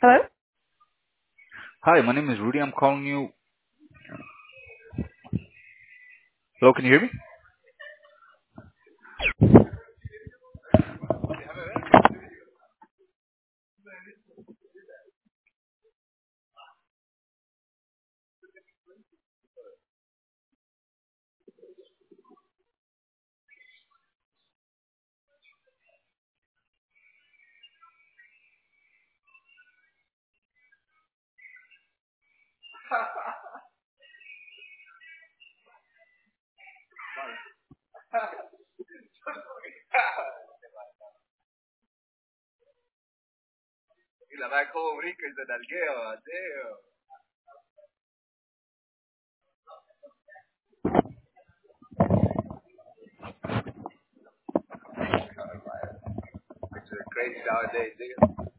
Hello? Hi, my name is Rudy. I'm calling you. Hello, can you hear me? Y la da como brinca y se nalguea, damn. It's crazy nowadays, nigga.